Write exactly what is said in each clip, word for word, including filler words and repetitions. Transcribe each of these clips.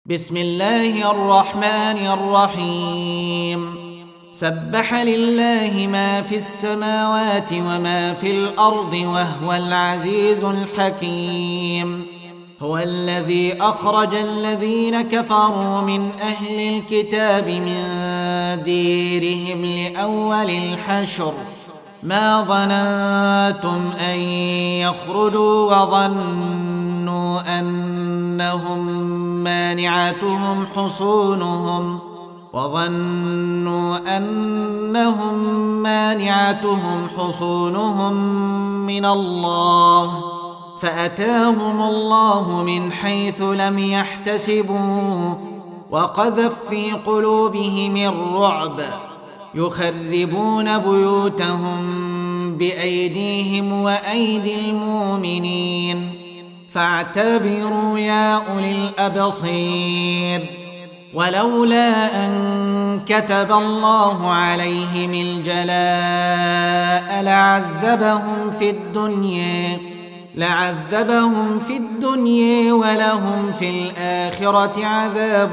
بسم الله الرحمن الرحيم سبح لله ما في السماوات وما في الأرض وهو العزيز الحكيم هو الذي أخرج الذين كفروا من أهل الكتاب من ديرهم لأول الحشر ما ظننتم أن يخرجوا وظنوا أنهم مانعتهم حصونهم وظنوا أنهم مانعتهم حصونهم من الله فأتاهم الله من حيث لم يحتسبوا وقذف في قلوبهم الرعب يخربون بيوتهم بأيديهم وأيدي المؤمنين فاعتبروا يا أولي الأبصير ولولا أن كتب الله عليهم الجلاء لعذبهم في الدنيا لعذبهم في الدنيا ولهم في الآخرة عذاب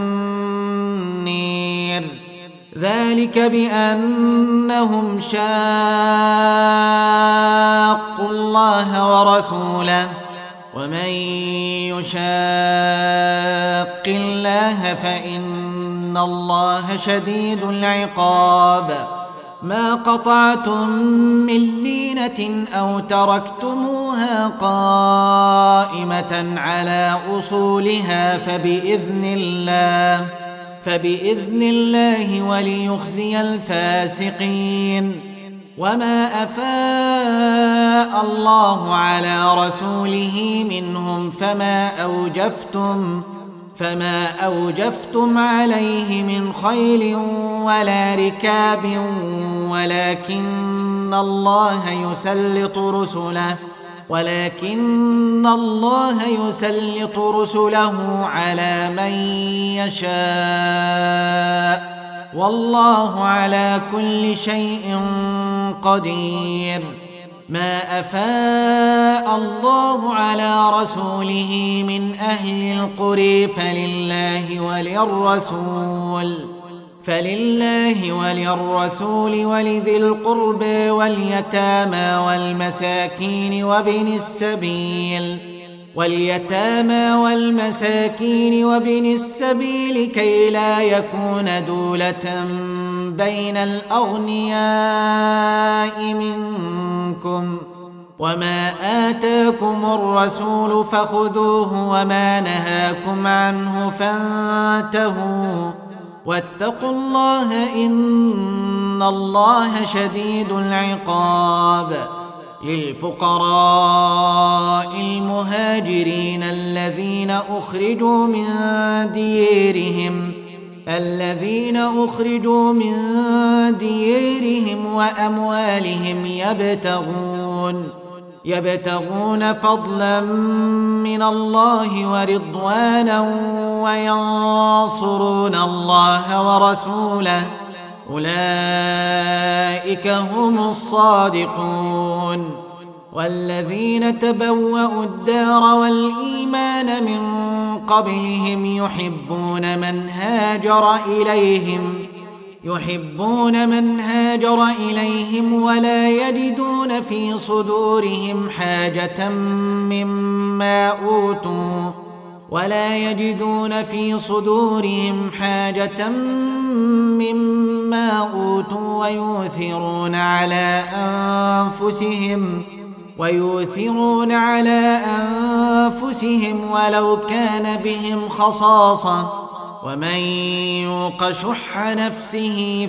النير ذلك بأنهم شاقوا الله ورسوله ومن يشاق الله فإن الله شديد العقاب ما قطعتم من لينة أو تركتموها قائمة على أصولها فبإذن الله فبإذن الله وليخزي الفاسقين وما أفاء الله على رسوله منهم فما أوجفتم فما أوجفتم عليه من خيل ولا ركاب ولكن الله يسلط رسله ولكن الله يسلط رسله على من يشاء والله على كل شيء قدير ما أفاء الله على رسوله من أهل القرى فلله وللرسول فلله وللرسول ولذي القربى واليتامى والمساكين وابن السبيل واليتامى والمساكين وابن السبيل كي لا يكون دولة بين الأغنياء منكم وما آتاكم الرسول فخذوه وما نهاكم عنه فانتهوا واتقوا الله إن الله شديد العقاب للفقراء المهاجرين الذين أخرجوا من ديارهم الذين أخرجوا من ديارهم وأموالهم يبتغون يبتغون فضلا من الله ورضوانا وينصرون الله ورسوله أولئك هم الصادقون والذين تبوأوا الدار والإيمان من قبلهم يحبون من هاجر إليهم يحبون من هاجر إليهم ولا يجدون في صدورهم حاجة مما أوتوا ولا يجدون في صدورهم حاجة مما أوتوا ويؤثرون على أنفسهم ويؤثرون على أنفسهم ولو كان بهم خصاصة ومن يوق شح نفسه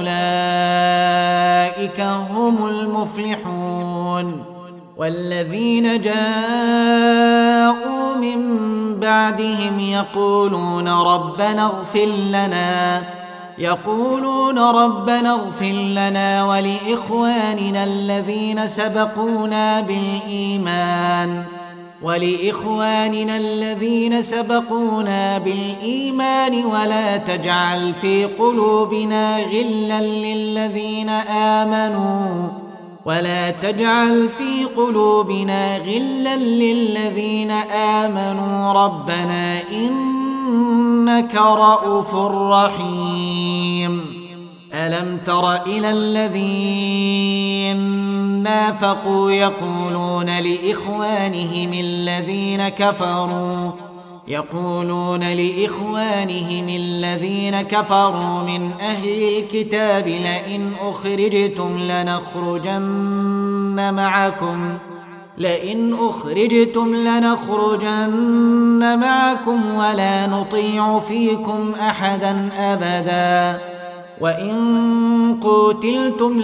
فأولئك هم المفلحون والذين جاءوا من بعدهم يقولون ربنا اغفر لنا يقولون ربنا اغفر لنا ولإخواننا الذين سبقونا بالإيمان ولإخواننا الذين سبقونا بالإيمان ولا تجعل في قلوبنا غلا للذين آمنوا ولا تجعل في قلوبنا غلا للذين آمنوا ربنا إنك إنك رءوف رحيم ألم تر إلى الذين نافقوا يقولون لإخوانهم الذين كفروا يقولون لإخوانهم الذين كفروا من أهل الكتاب لئن أخرجتم لنخرجن معكم لئن أخرجتم لنخرجن معكم ولا نطيع فيكم أحدا أبدا وإن قتلتم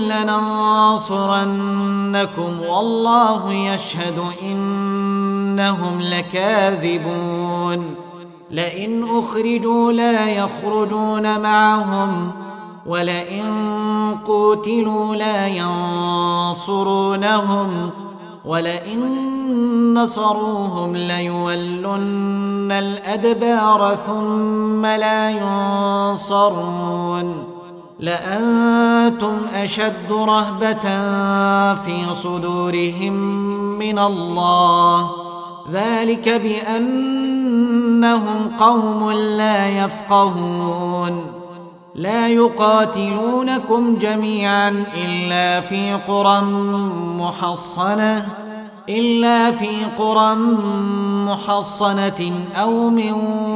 لننصرنكم والله يشهد إنهم لكاذبون لئن أخرجوا لا يخرجون معهم ولئن قتلوا لا ينصرونهم ولئن نصروهم ليولن الأدبار ثم لا ينصرون لأنتم أشد رهبة في صدورهم من الله ذلك بأنهم قوم لا يفقهون لا يقاتلونكم جميعا إلا في قرى محصنة إلا في قرى محصنة أو من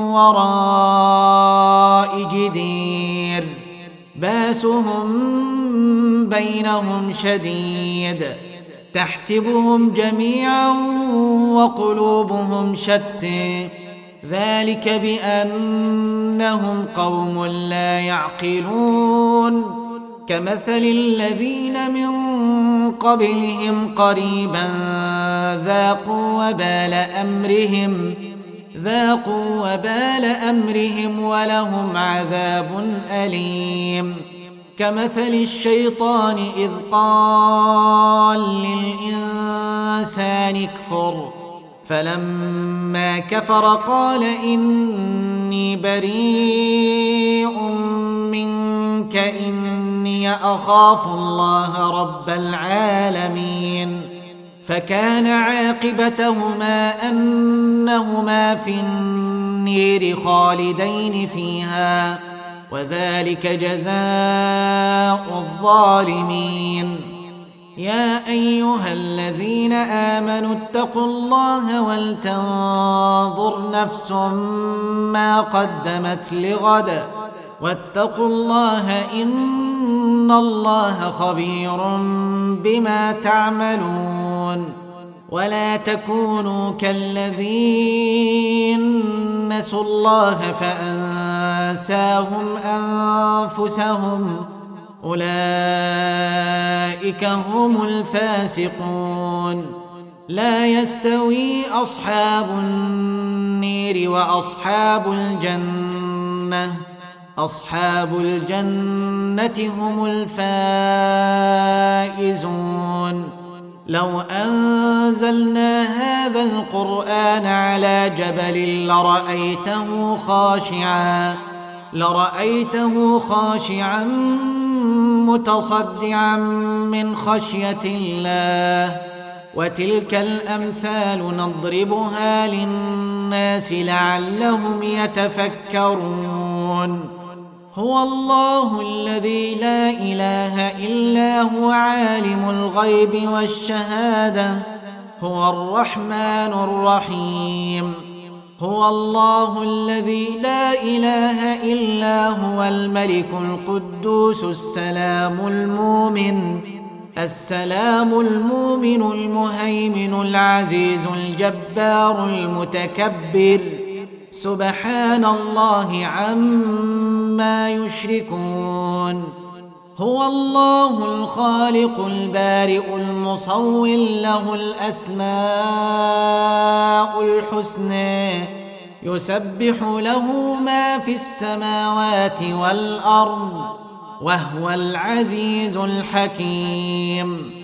وراء جدير باسهم بينهم شديد تحسبهم جميعا وقلوبهم شتى ذلك بأنهم قوم لا يعقلون كمثل الذين من قبلهم قريبا ذاقوا وبال أمرهم ذاقوا وبال أمرهم ولهم عذاب أليم كمثل الشيطان إذ قال للإنسان اكفر فلما كفر قال إني بريء منك إني أخاف الله رب العالمين فكان عاقبتهما أنهما في النير خالدين فيها وذلك جزاء الظالمين يا أيها الذين آمنوا اتقوا الله ولتنظر نفس ما قدمت لغد واتقوا الله إن الله خبير بما تعملون ولا تكونوا كالذين نسوا الله فأنساهم أنفسهم أولئك هم الفاسقون لا يستوي أصحاب النير وأصحاب الجنة أصحاب الجنة هم الفائزون لو أنزلنا هذا القرآن على جبل لرأيته خاشعا لرأيته خاشعا متصدعا من خشية الله وتلك الأمثال نضربها للناس لعلهم يتفكرون هو الله الذي لا إله إلا هو عالم الغيب والشهادة هو الرحمن الرحيم هو الله الذي لا إله إلا هو الملك القدوس السلام المؤمن السلام المؤمن المهيمن العزيز الجبار المتكبر سبحان الله عما يشركون هو الله الخالق البارئ المصور له الأسماء الحسنى يسبح له ما في السماوات والأرض وهو العزيز الحكيم